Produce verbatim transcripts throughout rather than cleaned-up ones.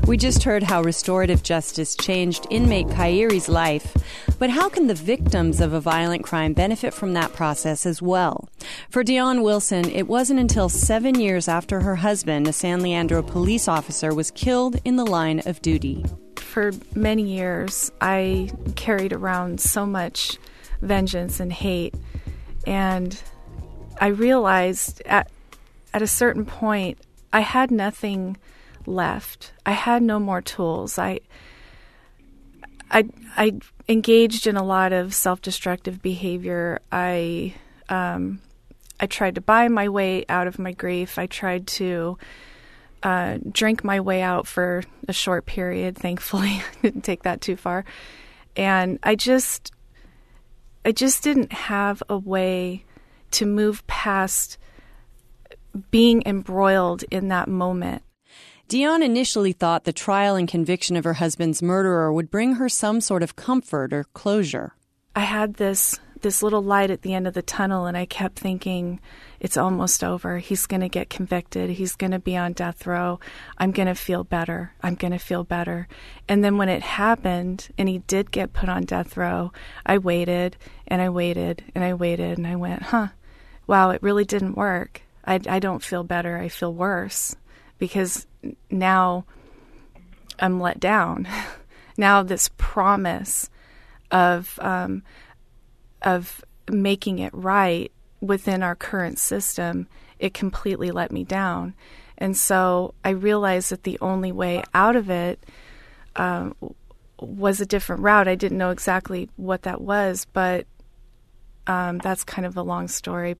We just heard how restorative justice changed inmate Khayri's life. But how can the victims of a violent crime benefit from that process as well? For Dionne Wilson, it wasn't until seven years after her husband, a San Leandro police officer, was killed in the line of duty. For many years, I carried around so much vengeance and hate. And I realized at, at a certain point, I had nothing left. I had no more tools. I, I, I engaged in a lot of self-destructive behavior. I, um, I tried to buy my way out of my grief. I tried to uh, drink my way out for a short period. Thankfully, I didn't take that too far. And I just, I just didn't have a way to move past being embroiled in that moment. Dionne initially thought the trial and conviction of her husband's murderer would bring her some sort of comfort or closure. I had this this little light at the end of the tunnel, and I kept thinking, it's almost over. He's going to get convicted. He's going to be on death row. I'm going to feel better. I'm going to feel better. And then when it happened and he did get put on death row, I waited and I waited and I waited and I went, huh, wow, it really didn't work. I, I don't feel better. I feel worse because now I'm let down. Now this promise of um, of making it right within our current system, it completely let me down. And so I realized that the only way out of it um, was a different route. I didn't know exactly what that was, but um, that's kind of a long story.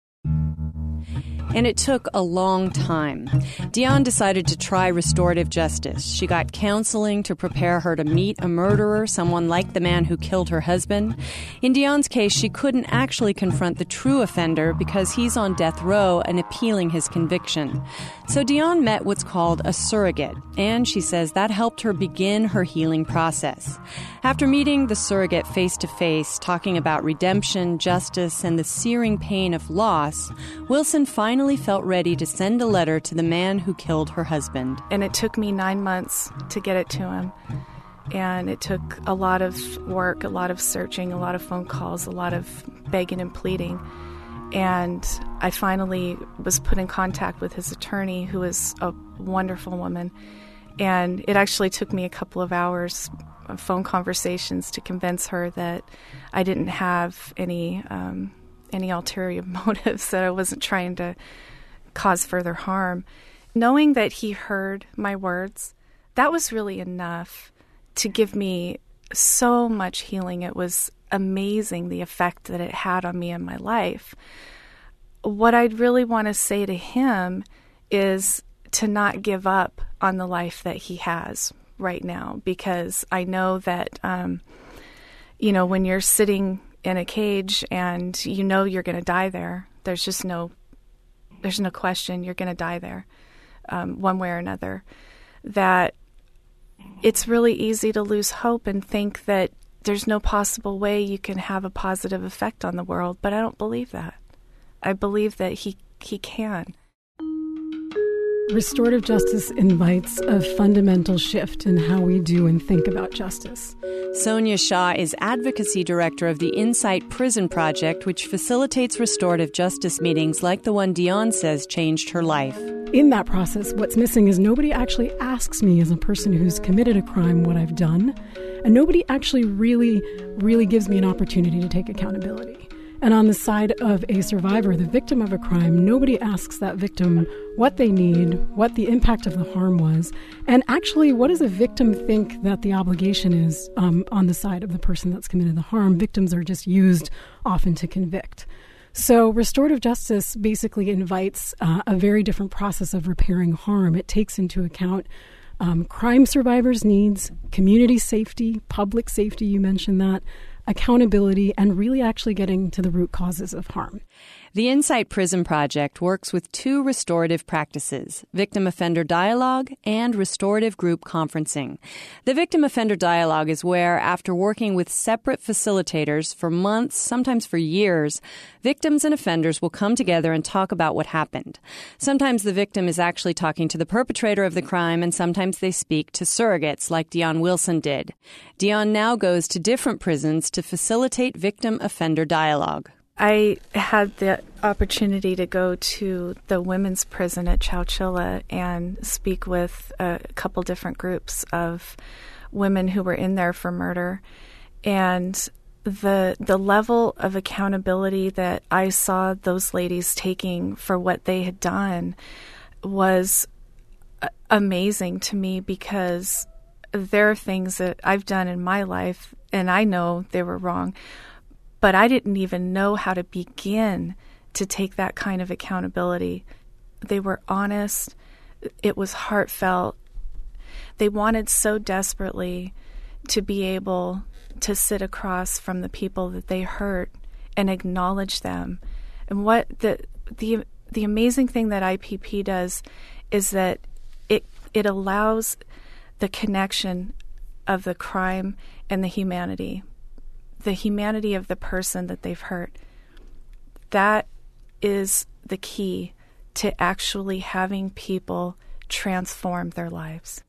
And it took a long time. Dionne decided to try restorative justice. She got counseling to prepare her to meet a murderer, someone like the man who killed her husband. In Dionne's case, she couldn't actually confront the true offender because he's on death row and appealing his conviction. So Dionne met what's called a surrogate, and she says that helped her begin her healing process. After meeting the surrogate face-to-face, talking about redemption, justice, and the searing pain of loss, Wilson finally felt ready to send a letter to the man who killed her husband. And it took me nine months to get it to him. And it took a lot of work, a lot of searching, a lot of phone calls, a lot of begging and pleading. And I finally was put in contact with his attorney, who is a wonderful woman. And it actually took me a couple of hours of phone conversations to convince her that I didn't have any um, any ulterior motives, that I wasn't trying to cause further harm. Knowing that he heard my words, that was really enough to give me so much healing. It was amazing, the effect that it had on me in my life. What I'd really want to say to him is to not give up on the life that he has right now, because I know that, um, you know, when you're sitting in a cage and you know you're going to die there, there's just no, there's no question you're going to die there, um, one way or another, that it's really easy to lose hope and think that there's no possible way you can have a positive effect on the world. But I don't believe that. I believe that he, he can. Restorative justice invites a fundamental shift in how we do and think about justice. Sonia Shah is advocacy director of the Insight Prison Project, which facilitates restorative justice meetings like the one Dionne says changed her life. In that process, what's missing is nobody actually asks me as a person who's committed a crime what I've done, and nobody actually really, really gives me an opportunity to take accountability. And on the side of a survivor, the victim of a crime, nobody asks that victim what they need, what the impact of the harm was, and actually, what does a victim think that the obligation is um, on the side of the person that's committed the harm? Victims are just used often to convict. So restorative justice basically invites uh, a very different process of repairing harm. It takes into account um, crime survivors' needs, community safety, public safety, you mentioned that, accountability, and really actually getting to the root causes of harm. The Insight Prison Project works with two restorative practices, victim offender dialogue and restorative group conferencing. The victim offender dialogue is where, after working with separate facilitators for months, sometimes for years, victims and offenders will come together and talk about what happened. Sometimes the victim is actually talking to the perpetrator of the crime, and sometimes they speak to surrogates like Dion Wilson did. Dion now goes to different prisons to facilitate victim offender dialogue. I had the opportunity to go to the women's prison at Chowchilla and speak with a couple different groups of women who were in there for murder. And the the level of accountability that I saw those ladies taking for what they had done was amazing to me, because there are things that I've done in my life, and I know they were wrong, but I didn't even know how to begin to take that kind of accountability. They were honest. It was heartfelt. They wanted so desperately to be able to sit across from the people that they hurt and acknowledge them. And what the the the amazing thing that I P P does is that it it allows the connection of the crime and the humanity. The humanity of the person that they've hurt. That is the key to actually having people transform their lives.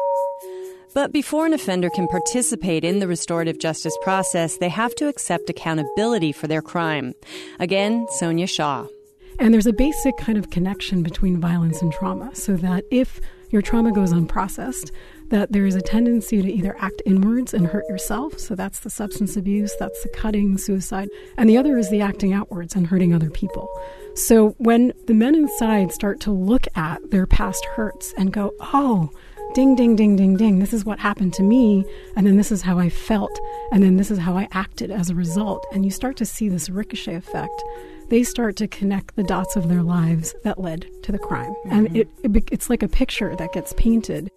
But before an offender can participate in the restorative justice process, they have to accept accountability for their crime. Again, Sonia Shaw. And there's a basic kind of connection between violence and trauma, so that if your trauma goes unprocessed, that there is a tendency to either act inwards and hurt yourself. So that's the substance abuse, that's the cutting, suicide. And the other is the acting outwards and hurting other people. So when the men inside start to look at their past hurts and go, oh, ding, ding, ding, ding, ding, this is what happened to me, and then this is how I felt, and then this is how I acted as a result, and you start to see this ricochet effect, they start to connect the dots of their lives that led to the crime. Mm-hmm. And it, it it's like a picture that gets painted.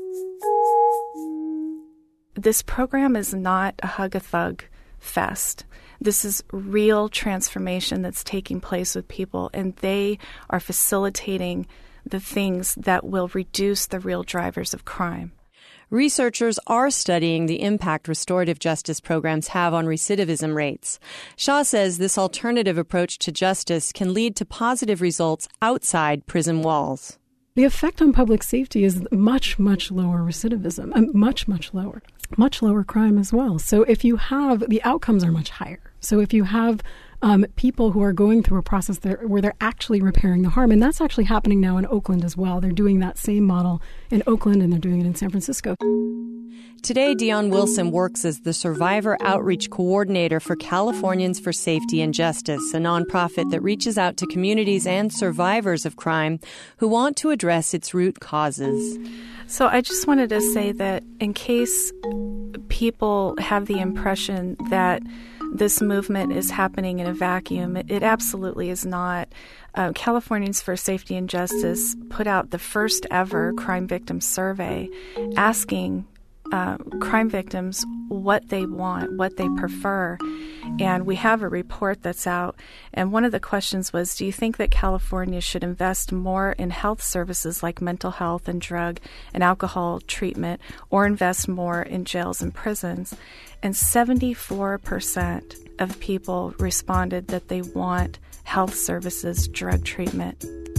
This program is not a hug-a-thug fest. This is real transformation that's taking place with people, and they are facilitating the things that will reduce the real drivers of crime. Researchers are studying the impact restorative justice programs have on recidivism rates. Shaw says this alternative approach to justice can lead to positive results outside prison walls. The effect on public safety is much, much lower recidivism, uh, much, much lower, much lower crime as well. So if you have, the outcomes are much higher. So if you have um, people who are going through a process there, where they're actually repairing the harm, and that's actually happening now in Oakland as well. They're doing that same model in Oakland, and they're doing it in San Francisco. Today, Dion Wilson works as the Survivor Outreach Coordinator for Californians for Safety and Justice, a nonprofit that reaches out to communities and survivors of crime who want to address its root causes. So I just wanted to say that in case people have the impression that this movement is happening in a vacuum, it, it absolutely is not. Uh, Californians for Safety and Justice put out the first ever crime victim survey asking Uh, crime victims what they want, what they prefer. And we have a report that's out. And one of the questions was, do you think that California should invest more in health services like mental health and drug and alcohol treatment, or invest more in jails and prisons? And seventy-four percent of people responded that they want health services, drug treatment,